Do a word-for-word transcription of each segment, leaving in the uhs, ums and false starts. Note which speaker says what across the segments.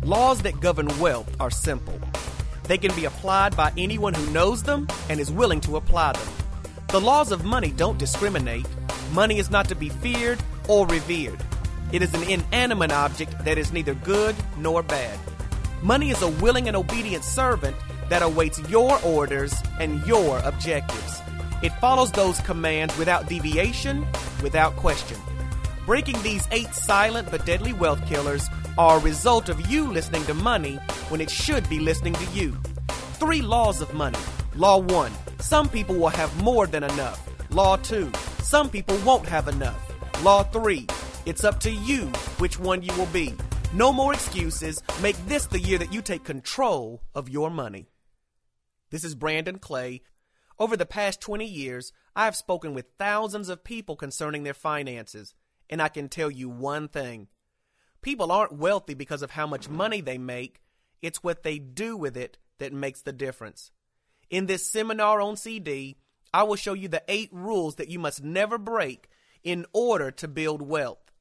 Speaker 1: Laws that govern wealth are simple. They can be applied by anyone who knows them and is willing to apply them. The laws of money don't discriminate. Money is not to be feared or revered. It is an inanimate object that is neither good nor bad. Money is a willing and obedient servant that awaits your orders and your objectives. It follows those commands without deviation, without question. Breaking these eight silent but deadly wealth killers are a result of you listening to money when it should be listening to you. Three laws of money. Law one, some people will have more than enough. Law two, some people won't have enough. Law three, it's up to you which one you will be. No more excuses. Make this the year that you take control of your money. This is Brandon Clay. Over the past twenty years, I have spoken with thousands of people concerning their finances, and I can tell you one thing. People aren't wealthy because of how much money they make. It's what they do with it that makes the difference. In this seminar on C D, I will show you the eight rules that you must never break in order to build wealth.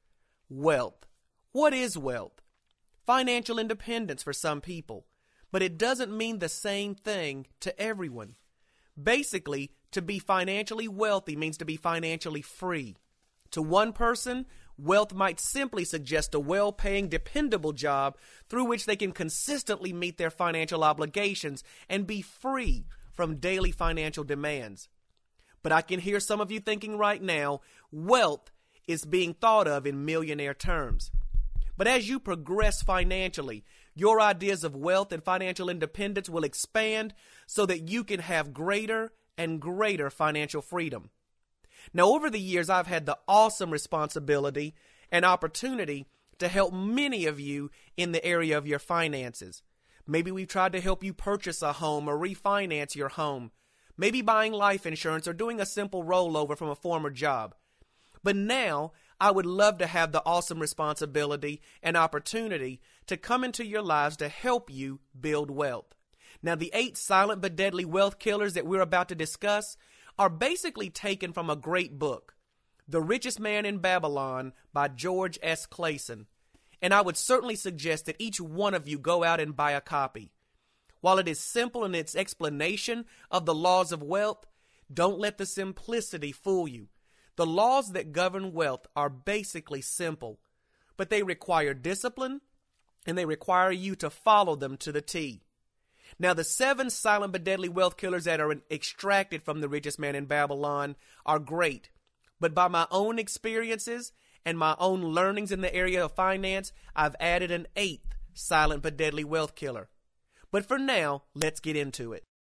Speaker 1: Wealth. What is wealth? Financial independence for some people, but it doesn't mean the same thing to everyone. Basically, to be financially wealthy means to be financially free. To one person, wealth might simply suggest a well-paying, dependable job through which they can consistently meet their financial obligations and be free from daily financial demands. But I can hear some of you thinking right now, wealth is being thought of in millionaire terms. But as you progress financially, your ideas of wealth and financial independence will expand so that you can have greater and greater financial freedom. Now, over the years, I've had the awesome responsibility and opportunity to help many of you in the area of your finances. Maybe we've tried to help you purchase a home or refinance your home. Maybe buying life insurance or doing a simple rollover from a former job. But now, I would love to have the awesome responsibility and opportunity to come into your lives to help you build wealth. Now, the eight silent but deadly wealth killers that we're about to discuss are basically taken from a great book, The Richest Man in Babylon by George S. Clason. And I would certainly suggest that each one of you go out and buy a copy. While it is simple in its explanation of the laws of wealth, don't let the simplicity fool you. The laws that govern wealth are basically simple, but they require discipline and they require you to follow them to the T. Now, the seven silent but deadly wealth killers that are extracted from The Richest Man in Babylon are great, but by my own experiences and my own learnings in the area of finance, I've added an eighth silent but deadly wealth killer. But for now, let's get into it.